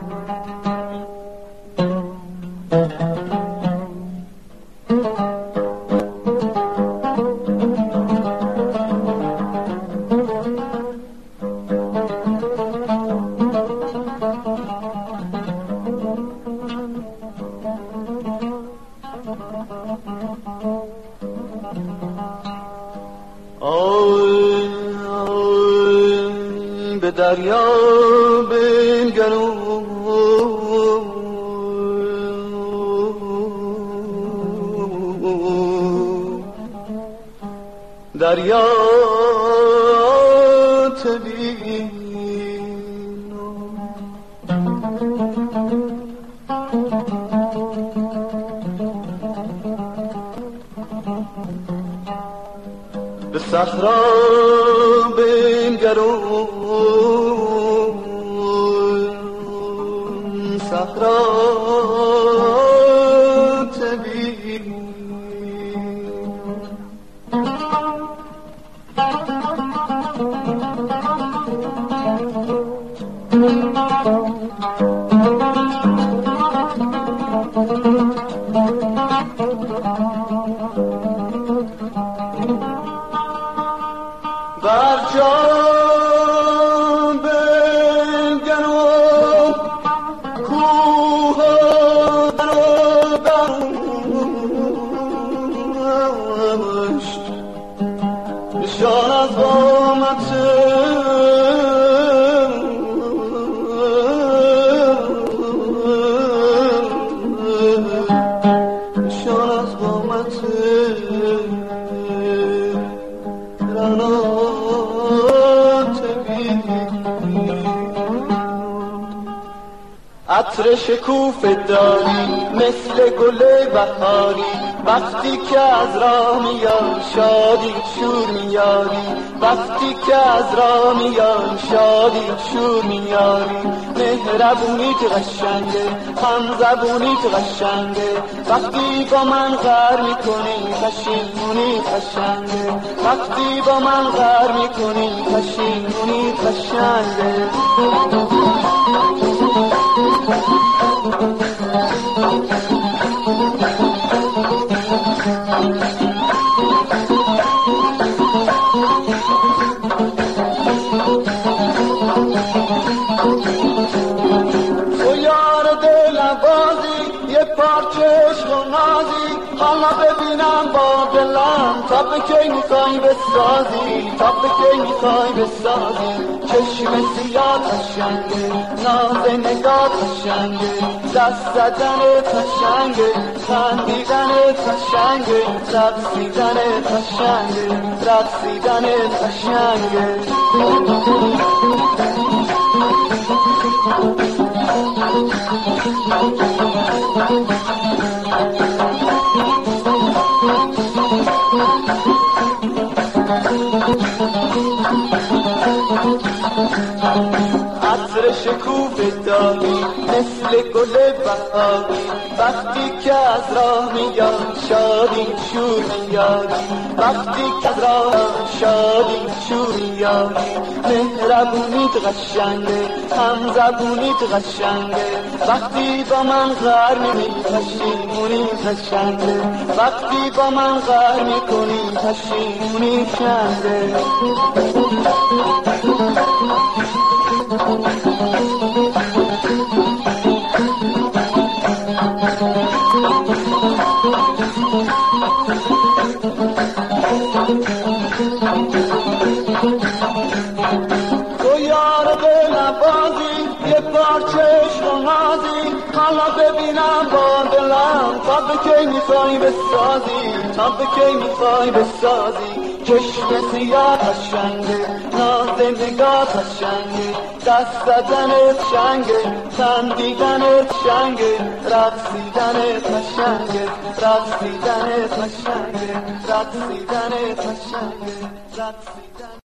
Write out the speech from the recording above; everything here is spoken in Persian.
به دریا بنگرم دریا تبین به صحرا بنگرم صحرا تبین بر جان بنگرم کوه رو برشت نشان از قامت نشان از قامت عطر شکوفه داری مثل گل بهاری وقتی که از راه میای شادی شور میاری وقتی که از راه میای شادی شور میاری مهربونیت قشنگه هم زبونیت قشنگه وقتی با من غر میکنی پشیمونی قشنگه وقتی با من غر میکنی پشیمونی قشنگه تو یار دلبازی یه پارچه عشق و نازی حالا ببینم با دلم تا به کی میخوای بسازی تا به کی میخوای بسازی چشم سیاه قشنگه ناز نگاه قشنگه دست زدنت قشنگه خندیدنت قشنگه رقصیدنت قشنگه رقصیدنت قشنگه عطر شکوفه داری مثل گل بهاری وقتی که از راه میای شادی شور میاری وقتی که از راه شادی شور میاری مهربونیت قشنگه هم زبونیت قشنگه وقتی با من غر میکنی پشیمونی قشنگه وقتی با من غر میکنی پشیمونی قشنگه تو یار دلبازی یه پارچه عشق و نازی حالا ببینم با دلم تا به کی میخوای بسازی تا به کی میخوای بسازی چشم سیاه قشنگه ناز نگاه قشنگه دست زدنت شنگه خندیدنت شنگه رقصیدنت قشنگه رقصیدنت قشنگه رقصیدنت قشنگه رقصیدن